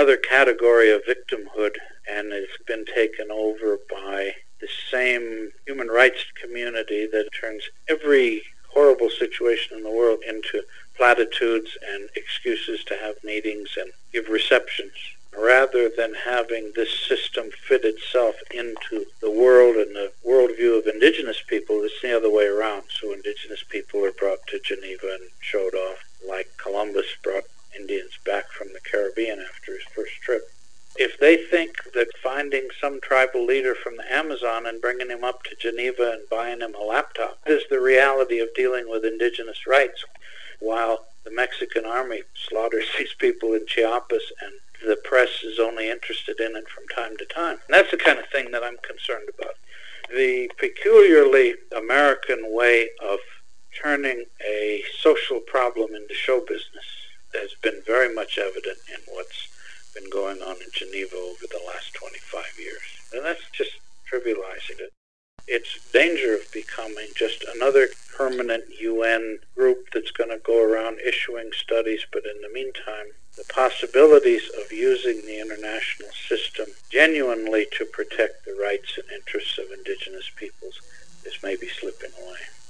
another category of victimhood and has been taken over by the same human rights community that turns every horrible situation in the world into platitudes and excuses to have meetings and give receptions, rather than having this system fit itself into the world and the worldview of indigenous people. It's the other way around. So indigenous people are brought to Geneva and showed off, like Columbus brought Indians back from the Caribbean after his first trip. If they think that finding some tribal leader from the Amazon and bringing him up to Geneva and buying him a laptop is the reality of dealing with indigenous rights, while the Mexican army slaughters these people in Chiapas and the press is only interested in it from time to time. And that's the kind of thing that I'm concerned about. The peculiarly American way of turning a social problem into show business has been very much evident in what's been going on in Geneva over the last 25 years. And that's just trivializing it. It's danger of becoming just another permanent UN group that's going to go around issuing studies, but in the meantime, the possibilities of using the international system genuinely to protect the rights and interests of indigenous peoples is maybe slipping away.